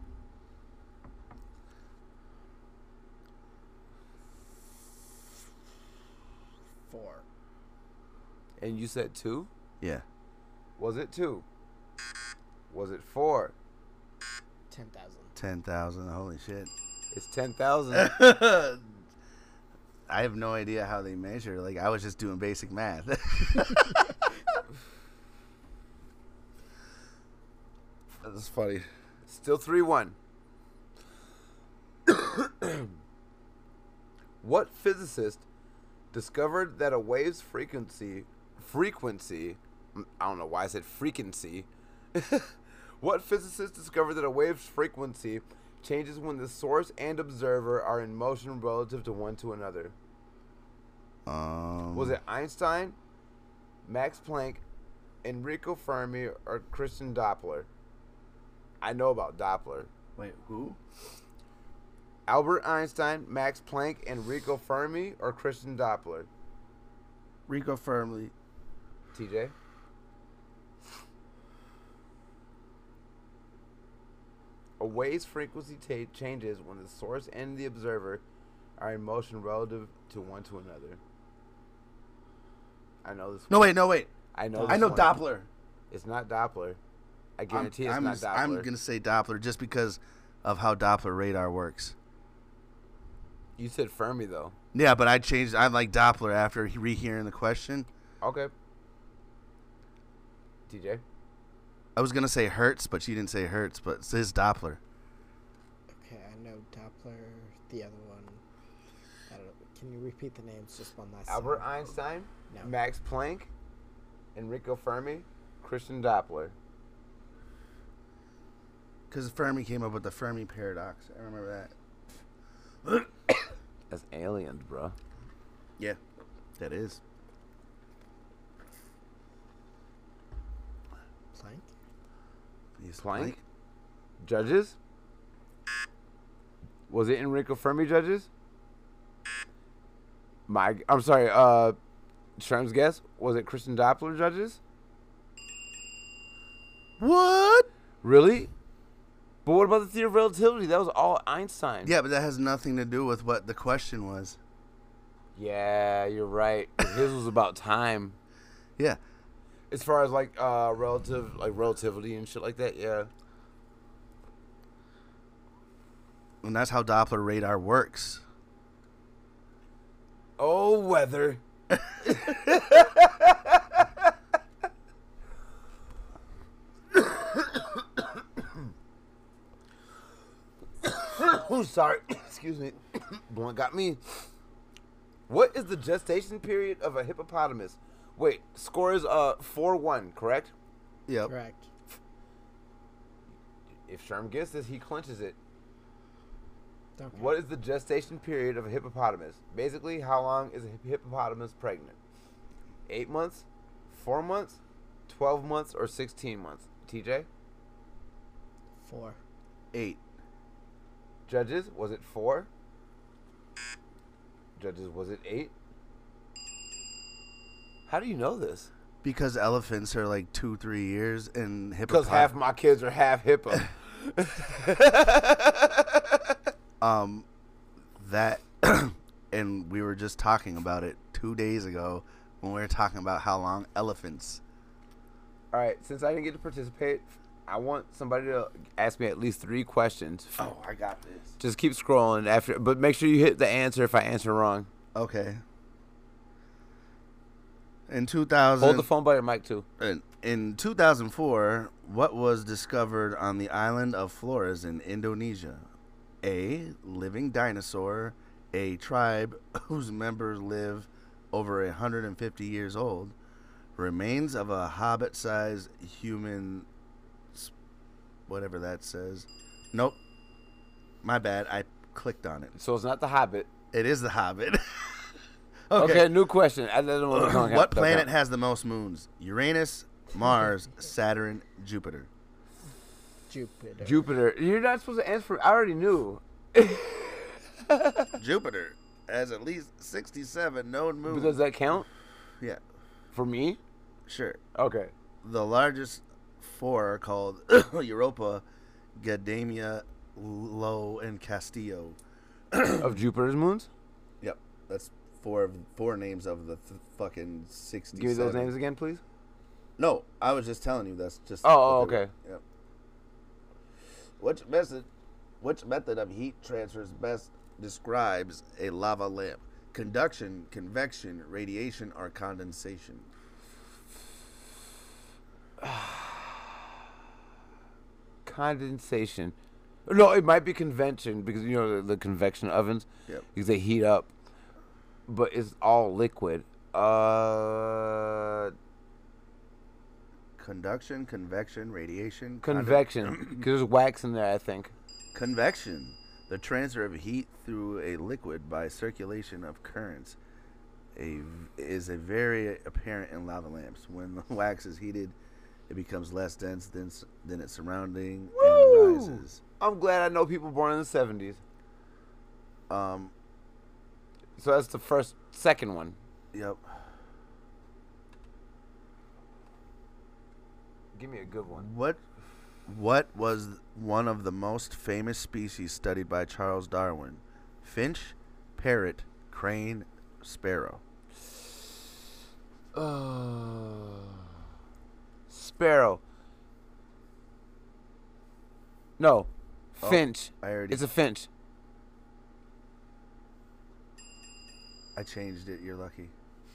Four. And you said two? Yeah. Was it two? Was it four? Ten thousand. Ten thousand. Holy shit. It's ten thousand. I have no idea how they measure. Like, I was just doing basic math. That's funny. Still three one. What physicist discovered that a wave's frequency frequency I don't know why I said frequency. What physicist discovered that a wave's frequency changes when the source and observer are in motion relative to one to another? Um, Was it Einstein, Max Planck, Enrico Fermi, or Christian Doppler? I know about Doppler. Wait, who? Albert Einstein, Max Planck, Enrico Fermi, or Christian Doppler? Rico Fermi. T J? A wave's frequency ta- changes when the source and the observer are in motion relative to one to another. I know this. No, one. wait, no, wait. I know. I this know one. Doppler. It's not Doppler. I I'm, guarantee it's I'm, not Doppler. I'm going to say Doppler just because of how Doppler radar works. You said Fermi though. Yeah, but I changed. I like Doppler after he- rehearing the question. Okay. T J? I was going to say Hertz, but she didn't say Hertz, but it says Doppler. Okay, I know Doppler. The other one. I don't know. Can you repeat the names just one last Albert time? Einstein, No. Max Planck, Enrico Fermi, Christian Doppler. Because Fermi came up with the Fermi paradox. I remember that. That's aliens, bro. Yeah, that is. Planck? He's Planck? Judges? Was it Enrico Fermi judges? My, I'm sorry. Uh, Sherm's guess. Was it Christian Doppler judges? What? Really? But what about the theory of relativity? That was all Einstein. Yeah, but that has nothing to do with what the question was. Yeah, you're right. His was about time. Yeah. As far as like uh relative like relativity and shit like that, yeah. And that's how Doppler radar works. Oh, weather. Oh, sorry. Excuse me. Blunt got me. What is the gestation period of a hippopotamus? Wait, score is uh four one, correct? Yep. Correct. If Sherm gets this, he clinches it. Okay. What is the gestation period of a hippopotamus? Basically, how long is a hippopotamus pregnant? Eight months, four months, twelve months, or sixteen months? T J? Four. Eight. Judges, was it four? Judges, was it eight? How do you know this? Because elephants are like two, three years, and Because hippopot- half my kids are half hippo. um, that, and we were just talking about it two days ago when we were talking about how long elephants. All right, since I didn't get to participate, I want somebody to ask me at least three questions. Oh, I got this. Just keep scrolling after, but make sure you hit the answer if I answer wrong. Okay. In two thousand, Hold the phone by your mic too. in, in two thousand four, what was discovered on the island of Flores in Indonesia? A. Living dinosaur. A tribe whose members live over one hundred fifty years old. Remains of a hobbit-sized human. Whatever that says. Nope. My bad. I clicked on it. So it's not the Hobbit. It is the Hobbit. Okay. new question. I don't know what What planet has the most moons? Uranus, Mars, Saturn, Jupiter. Jupiter. Jupiter. You're not supposed to answer. I already knew. Jupiter has at least sixty-seven known moons. But does that count Yeah, for me? sure. Okay. The largest four are called Europa, Gadamia, Lo, and Castillo. Of Jupiter's moons? Yep, that's four of four names of the th- fucking sixty-seven. Give me those names again, please. No, I was just telling you. That's just. Oh, oh, what they were- okay. Yep. Which method, which method of heat transfer best describes a lava lamp? Conduction, convection, radiation, or condensation? Condensation. No, it might be convection because you know the, the convection ovens. Yep. Because they heat up, but it's all liquid. Uh, Conduction, convection, radiation, conden- convection. Because there's wax in there, I think. Convection, the transfer of heat through a liquid by circulation of currents, a, is a very apparent in lava lamps. When the wax is heated, it becomes less dense than s- than its surrounding Woo! and rises. I'm glad I know people born in the seventies. Um, So that's the first, second one. yep. Give me a good one. What what was one of the most famous species studied by Charles Darwin? Finch, parrot, crane, sparrow. Uh, sparrow. No, Oh, finch. I already It's a finch. I changed it. You're lucky.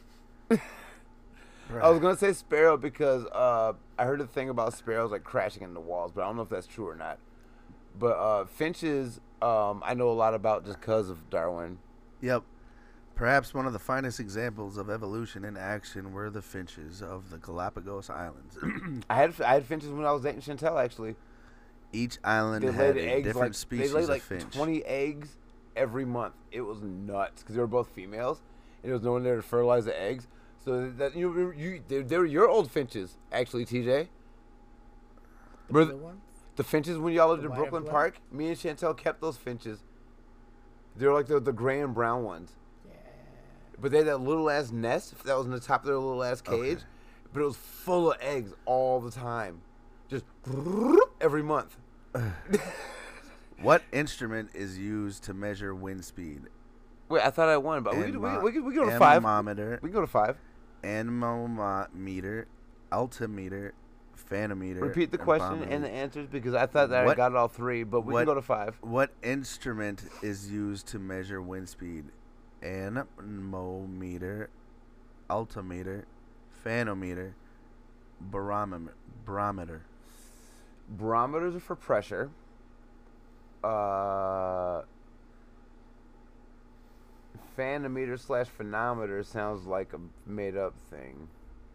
I was gonna say sparrow because uh, I heard a thing about sparrows like crashing into walls, but I don't know if that's true or not. But uh, finches, um, I know a lot about just because of Darwin. Yep. Perhaps one of the finest examples of evolution in action were the finches of the Galapagos Islands. I had I had finches when I was dating Chantel. Actually, Each island they had laid a eggs different like species they laid of like finch. twenty eggs every month. It was nuts because they were both females, and there was no one there to fertilize the eggs. So that you you they, they were your old finches actually, T J. The Were blue the, ones? the finches when y'all lived The in white Brooklyn and Park? Me and Chantel kept those finches. They were like the the gray and brown ones. Yeah. But they had that little ass nest that was in the top of their little ass cage. Okay. But it was full of eggs all the time. Just every month. What instrument is used to measure wind speed? Wait, I thought I won, but we could, we, Anemo- could, we, could, we could go to five. We Anemometer, can go to five. anemometer, altimeter, phanemeter. Repeat the question and the barometer. answers because I thought that I What- got all three, but we what- can go to five. What instrument is used to measure wind speed? Anemometer, altimeter, phanometer, barometer. barometer. Barometers are for pressure. Uh, Phanometer slash phanometer sounds like a made up thing.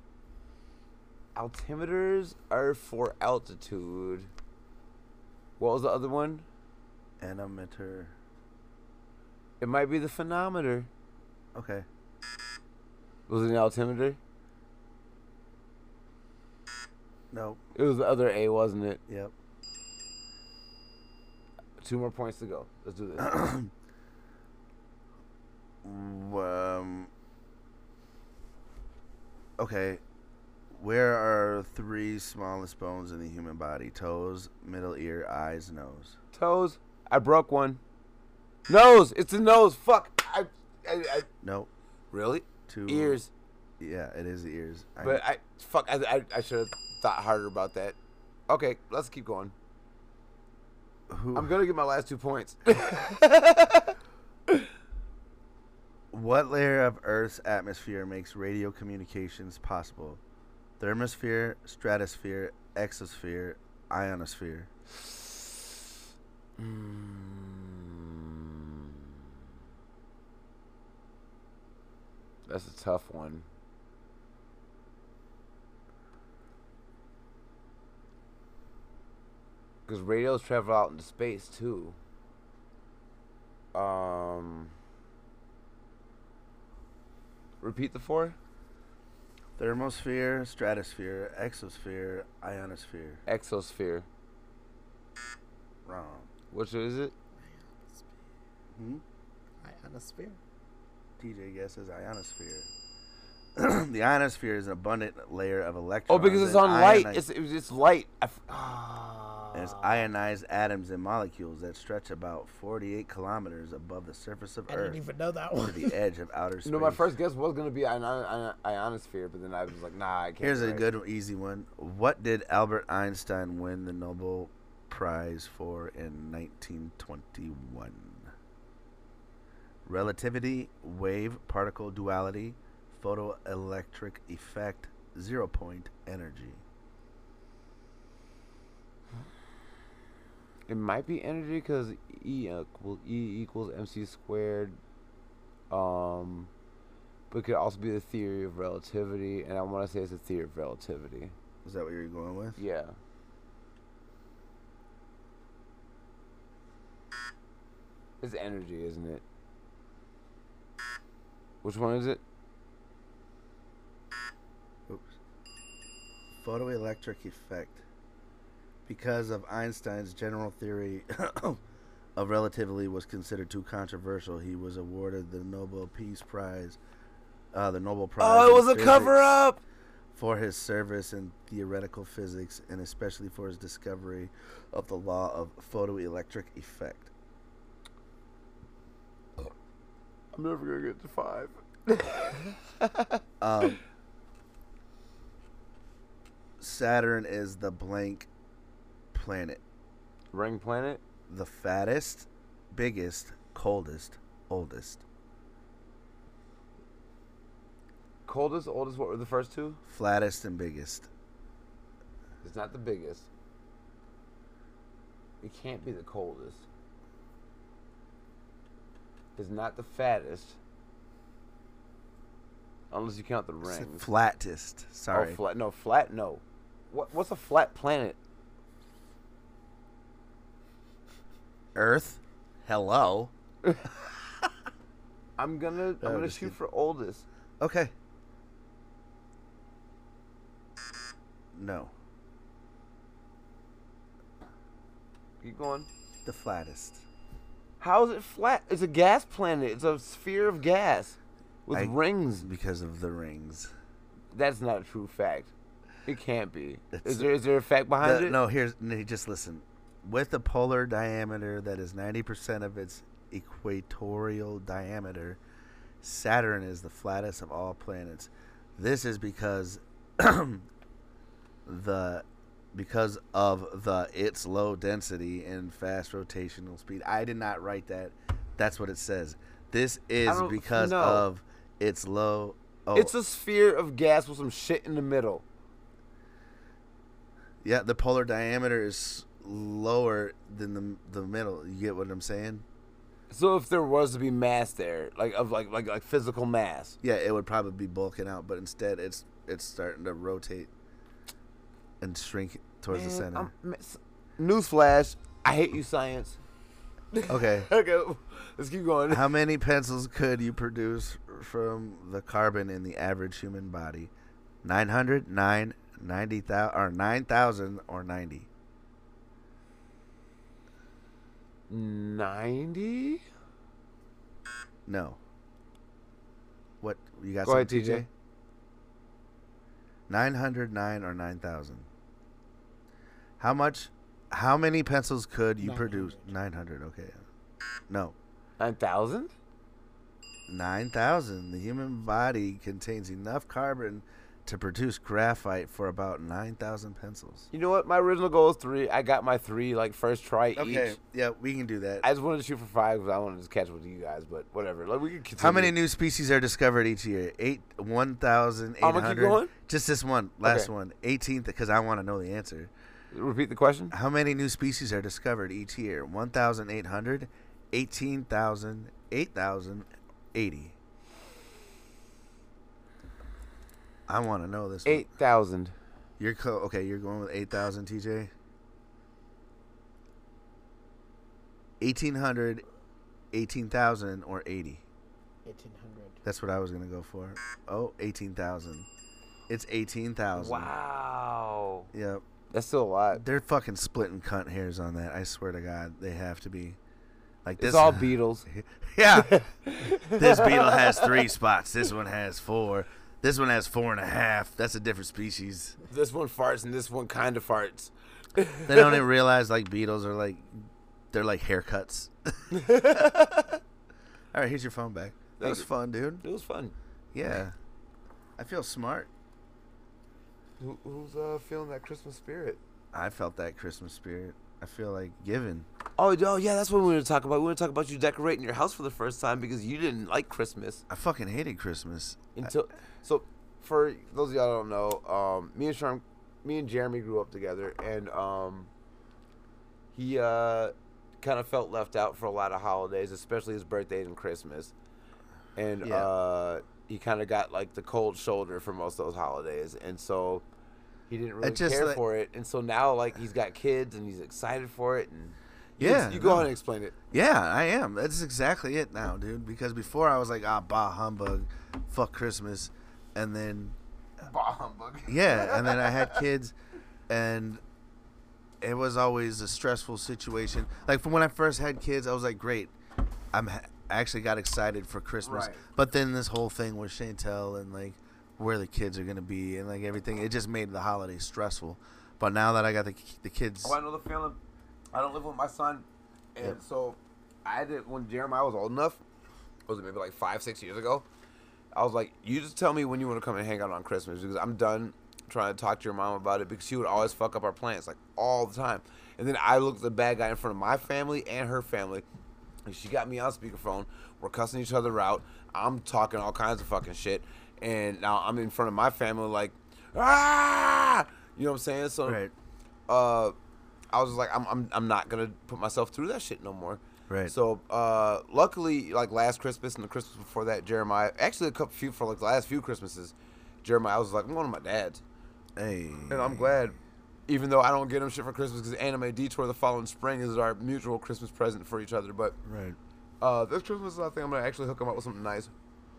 Altimeters are for altitude. What was the other one? Anemometer. It might be the phanometer. Okay. Was it an altimeter? Nope. It was the other A, wasn't it? Yep. Two more points to go. Let's do this. um. Okay. Where are three smallest bones in the human body? Toes, middle ear, eyes, nose. Toes. I broke one. Nose. It's the nose. Fuck. I. I, I Nope. really? Two Ears. Yeah, it is the ears. I- But I. Fuck. I. I, I should have thought harder about that. Okay, let's keep going. who, I'm gonna get my last two points. What layer of Earth's atmosphere makes radio communications possible? Thermosphere, stratosphere, exosphere, ionosphere. Mm. That's a tough one. Because radios travel out into space too. Um. Repeat the four. Thermosphere, stratosphere, exosphere, ionosphere. Exosphere. Wrong. Which is it? Hmm? Ionosphere. T J guesses ionosphere. The ionosphere is an abundant layer of Oh, electrons. because it's and on light. ioni- It's it's, it's light. I f- ah. and it's ionized atoms and molecules that stretch about forty-eight kilometers above the surface of I Earth didn't even know that to one. the edge of outer space. You know, my first guess was gonna be ion- ion- ionosphere, but then I was like, nah, I can't. Here's do a it. good, easy one. What did Albert Einstein win the Nobel Prize for in nineteen twenty-one? Relativity, wave particle duality, photoelectric effect, zero point energy. It might be energy because E equals E equals mc squared. Um, but it could also be the theory of relativity, and I want to say it's a theory of relativity. Is that what you're going with? Yeah. It's energy, isn't it? Which one is it? Oops. Photoelectric effect. Because of Einstein's general theory of relativity was considered too controversial, he was awarded the Nobel Peace Prize. Uh, the Nobel Prize. Oh, it in was a physics cover-up. for his service in theoretical physics and especially for his discovery of the law of photoelectric effect. I'm never gonna get to five. Um, Saturn is the blank planet. Ring planet. The fattest, biggest, coldest, oldest. Coldest, oldest. What were the first two? Flattest and biggest. It's not the biggest. It can't be the coldest. It's not the fattest. Unless you count the Said rings. flattest. Sorry. Oh, flat. No, flat. No. What? What's a flat planet? Earth. Hello. I'm gonna. I'm Oh, gonna just shoot kidding. for oldest. Okay. No. Keep going. The flattest. How is it flat? It's a gas planet. It's a sphere of gas with I- rings. Because of the rings. That's not a true fact. It can't be. It's Is there? Is there a fact behind The- it? no, here's no, just listen. With a polar diameter that is ninety percent of its equatorial diameter, Saturn is the flattest of all planets. This is because the because of the its low density and fast rotational speed. I did not write that. That's what it says. This is don't- because no. of its low. Oh, It's a sphere of gas with some shit in the middle. yeah. The polar diameter is lower than the the middle. You get what I'm saying? So if there was to be mass there, like of like like like physical mass, Yeah, it would probably be bulking out, but instead it's it's starting to rotate and shrink towards the Man, center. I'm- m- s- Newsflash: I hate you, science. Okay. Okay, let's keep going. How many pencils could you produce from the carbon in the average human body? nine hundred, nine, ninety thousand, or nine thousand, or ninety? Ninety. No. What you got? Go ahead, something, T J. nine hundred, nine, or nine thousand? How much? How many pencils could you produce? nine hundred, okay. No. nine thousand? nine thousand. The human body contains enough carbon to produce graphite for about nine thousand pencils. You know what? My original goal is three. I got my three, like, first try Okay, each. yeah, we can do that. I just wanted to shoot for five because I wanted to just catch up with you guys, but whatever. Like, we can continue. How many new species are discovered each year? Eight, one thousand eight I'm gonna keep hundred. going? Just this one, last Okay. one. eighteenth, because I want to know the answer. Repeat the question? How many new species are discovered each year? one thousand eight hundred, eighteen thousand, eight thousand, eighty. I want to know this one. eight thousand. You're co- okay, you're going with eight thousand, T J? eighteen hundred, eighteen thousand, or eighty? eighteen hundred. That's what I was going to go for. Oh, eighteen thousand. It's eighteen thousand. Wow. Yep. That's still a lot. They're fucking splitting cunt hairs on that. I swear to God, they have to be. Like this. It's all beetles. Yeah. This beetle has three spots. This one has four. This one has four and a half. That's a different species. This one farts and this one kind of farts. They don't even realize like beetles are like, they're like haircuts. All right, here's your phone back. That Thank was you. fun, dude. It was fun. Yeah. I feel smart. Who, who's uh, feeling that Christmas spirit? I felt that Christmas spirit. I feel like giving. Oh, oh yeah, that's what we were going to talk about. We were going to talk about you decorating your house for the first time because you didn't like Christmas. I fucking hated Christmas. Until so, for those of y'all that don't know, um, me and Sharm, me and Jeremy grew up together, and um, he uh, kind of felt left out for a lot of holidays, especially his birthdays and Christmas, and Yeah. uh, he kind of got like the cold shoulder for most of those holidays, and so he didn't really just, care like- for it, and so now like he's got kids and he's excited for it, and you Yeah, can- you go no. ahead and explain it. Yeah, I am. That's exactly it now, dude. Because before I was like, ah, bah humbug, fuck Christmas, and then Bah humbug. yeah, and then I had kids, and it was always a stressful situation. Like from when I first had kids, I was like, great, I'm ha- I actually got excited for Christmas. Right. But then this whole thing with Chantel and like where the kids are gonna be and like everything, it just made the holidays stressful. But now that I got the the kids, Oh, I know the feeling. I don't live with my son, and Yep. so I did when Jeremiah was old enough. Was it maybe like five, six years ago? I was like, "You just tell me when you want to come and hang out on Christmas because I'm done trying to talk to your mom about it because she would always fuck up our plans like all the time." And then I looked the bad guy in front of my family and her family, and she got me on speakerphone. We're cussing each other out. I'm talking all kinds of fucking shit, and now I'm in front of my family like, ah, you know what I'm saying? So, right, uh. I was just like, I'm, I'm, I'm not gonna put myself through that shit no more. right, So, uh, luckily, like last Christmas and the Christmas before that, Jeremiah, actually a couple few for like the last few Christmases, Jeremiah was like, I'm going to my dad's, hey, and I'm glad, even though I don't get him shit for Christmas because Anime Detour the following spring is our mutual Christmas present for each other. But right, uh, this Christmas, I think I'm gonna actually hook him up with something nice.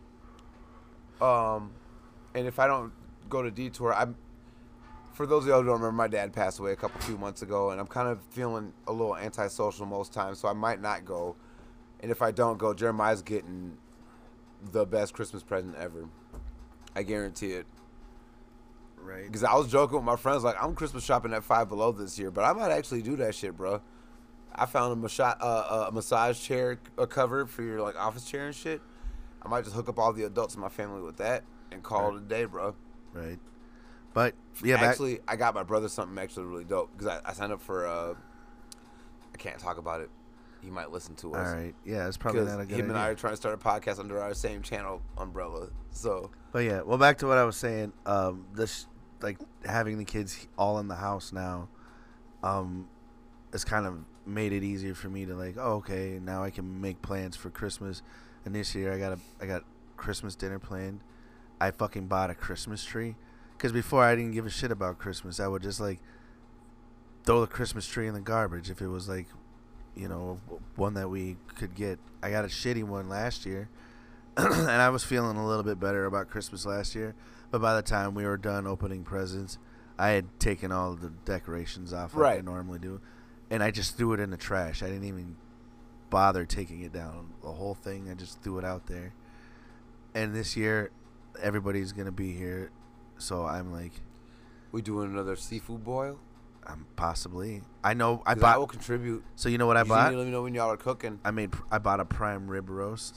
Um, and if I don't go to Detour, I'm. For those of y'all who don't remember, my dad passed away a couple few months ago, and I'm kind of feeling a little antisocial most times, so I might not go. And if I don't go, Jeremiah's getting the best Christmas present ever. I guarantee it. right. Because I was joking with my friends, like, I'm Christmas shopping at Five Below this year, but I might actually do that shit, bro. I found a, massa- uh, a massage chair a cover for your, like, office chair and shit. I might just hook up all the adults in my family with that and call Right. it a day, bro. Right. But yeah, back, Actually, I got my brother something actually really dope because I, I signed up for. Uh, I can't talk about it. He might listen to all us. right. Yeah, it's probably Because not a good him and I idea. are trying to start a podcast under our same channel umbrella. So But yeah, well, back to what I was saying. Um, this like having the kids all in the house now, um, it's kind of made it easier for me to like, oh, okay, now I can make plans for Christmas. And this year I got a I got Christmas dinner planned. I fucking bought a Christmas tree. Because before I didn't give a shit about Christmas. I would just like throw the Christmas tree in the garbage if it was like, you know, one that we could get. I got a shitty one last year, and I was feeling a little bit better about Christmas last year. But by the time we were done opening presents, I had taken all the decorations off like I Right. normally do, and I just threw it in the trash. I didn't even bother taking it down. The whole thing, I just threw it out there. And this year, everybody's gonna be here. So I'm like, We doing another seafood boil? I'm possibly. I know I 'Cause I bought. will contribute. So you know what I You just need bought? to let me know when y'all are cooking. I made. I bought a prime rib roast.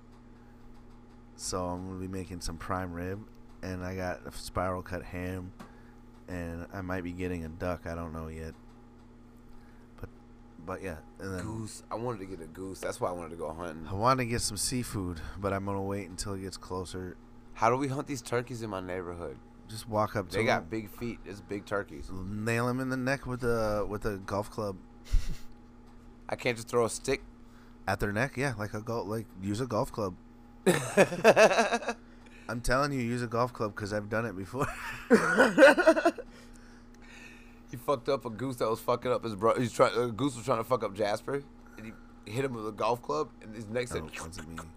So I'm gonna be making some prime rib, and I got a spiral cut ham, and I might be getting a duck. I don't know yet. But, but yeah, and then Goose. I wanted to get a goose. That's why I wanted to go hunting. I want to get some seafood, but I'm gonna wait until it gets closer. How do we hunt these turkeys in my neighborhood? Just walk up to They got them, big feet. It's big turkeys. nail them in the neck with a with a golf club I can't just throw a stick. at their neck. Yeah, like a golf. Like use a golf club. I'm telling you, use a golf club because I've done it before. He fucked up a goose that was fucking up his bro. He's trying. A goose was trying to fuck up Jasper, and he hit him with a golf club, and his neck said. Oh, wasn't me.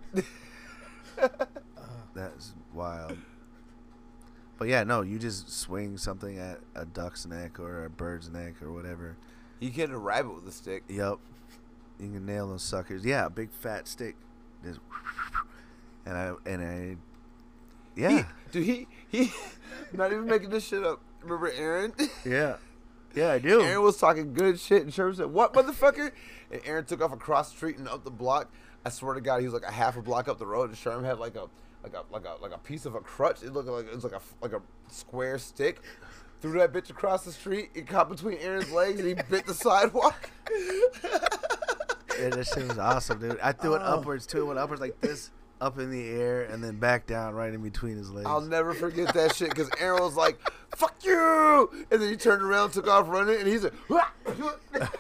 That's wild. But yeah, no, you just swing something at a duck's neck or a bird's neck or whatever. He hit a rabbit with a stick. Yep. You can nail those suckers. Yeah, a big fat stick. Just and I and I yeah. He, dude, he he. Not even making this shit up. Remember Aaron? Yeah. Yeah, I do. Aaron was talking good shit, and Sherman said, "What, motherfucker?" And Aaron took off across the street and up the block. I swear to God, he was like a half a block up the road, and Sherman had like a like a like a like a piece of a crutch. It looked like it was like a like a square stick. Threw that bitch across the street. It caught between Aaron's legs, and he bit the sidewalk. Yeah, that shit was awesome, dude. I threw it Oh. upwards too. It went upwards like this, up in the air, and then back down right in between his legs. I'll never forget that shit because Aaron was like, "Fuck you!" And then he turned around, took off running, and he's like, That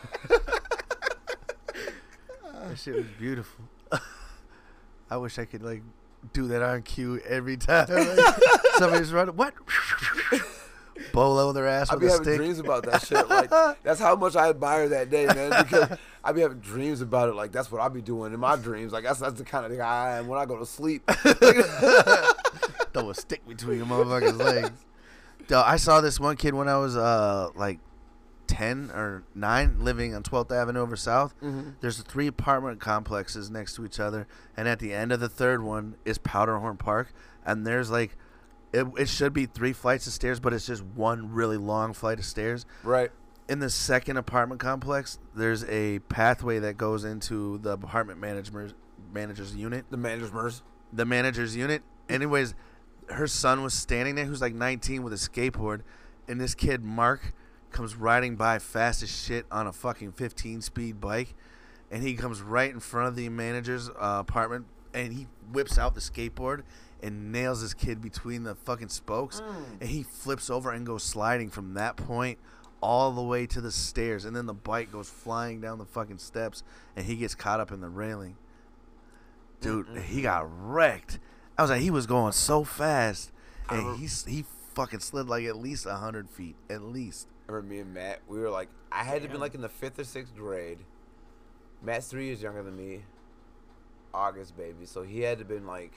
shit was beautiful. I wish I could like do that on cue every time. Like, somebody's running. What? Bolo their ass I with be a having stick. dreams about that shit. Like that's how much I admire that day, man. Because I be having dreams about it. Like that's what I be doing in my dreams. Like that's that's the kind of guy I am when I go to sleep. Throw a stick between your motherfucker's legs. Duh, I saw this one kid when I was uh like ten or nine, living on twelfth Avenue over South. Mm-hmm. There's three apartment complexes next to each other, and at the end of the third one is Powderhorn Park, and there's like it, it should be three flights of stairs, but it's just one really long flight of stairs. Right. In the second apartment complex, there's a pathway that goes into the apartment manager's manager's unit. The manager's mers. The manager's unit. Anyways, her son was standing there, who's like nineteen with a skateboard, and this kid Mark comes riding by fast as shit on a fucking fifteen speed bike, and he comes right in front of the manager's uh, apartment, and he whips out the skateboard and nails this kid between the fucking spokes, Mm. and he flips over and goes sliding from that point all the way to the stairs, and then the bike goes flying down the fucking steps, and he gets caught up in the railing. Dude, Mm-mm. he got wrecked. I was like, he was going so fast, I and re- he he fucking slid like at least a hundred feet, at least. I remember me and Matt, we were like, I had to be like in the fifth or sixth grade. Matt's three years younger than me. August baby, so he had to been like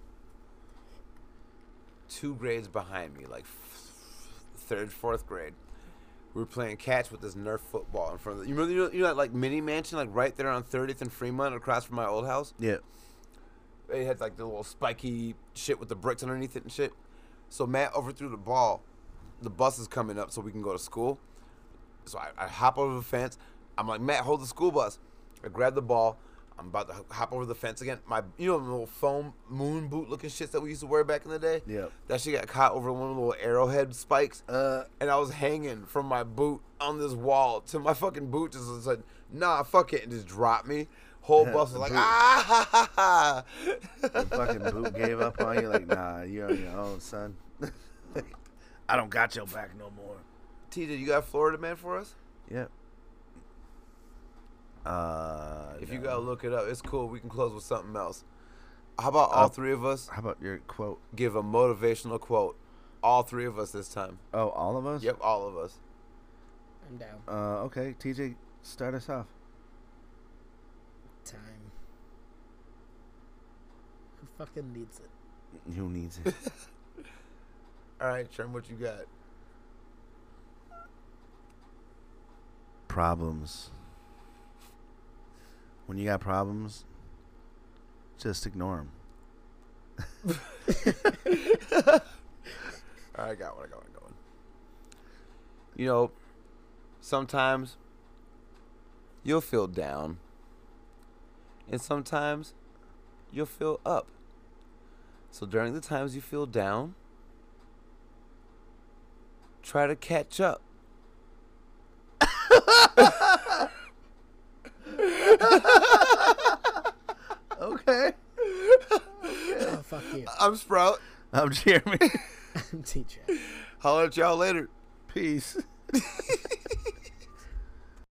two grades behind me, like f- third, fourth grade. We were playing catch with this Nerf football in front of the, you remember you know, you know that like mini mansion like right there on thirtieth and Fremont across from my old house. Yeah. It had like the little spiky shit with the bricks underneath it and shit. So Matt overthrew the ball. The bus is coming up so we can go to school. So I, I hop over the fence. I'm like, Matt, hold the school bus. I grab the ball. I'm about to hop over the fence again. My, you know, the little foam moon boot looking shits that we used to wear back in the day? Yeah. That shit got caught over one of the little arrowhead spikes. Uh. And I was hanging from my boot on this wall till my fucking boot just said, nah, fuck it, and just dropped me. Whole Yeah, bus was the like, boot. ah ha ha ha. The fucking boot gave up on you. Like, nah, you're on your own, son. I don't got your back no more. T J, you got Florida Man for us? Yep. Uh. If you no. gotta look it up, it's cool. We can close with something else. How about all Uh, three of us How about your quote? give a motivational quote? All three of us this time. Oh, all of us? Yep, all of us. I'm down. Uh. Okay, T J, start us off. Time. Who fucking needs it? Who needs it? All right, Sherm, what you got? Problems. When you got problems, just ignore them. I got one. I got one. I got one. You know, sometimes you'll feel down, and sometimes you'll feel up. So during the times you feel down, try to catch up. Okay. Oh, fuck you. I'm Sprout. I'm Jeremy. I'm T J. Holler at y'all later. Peace.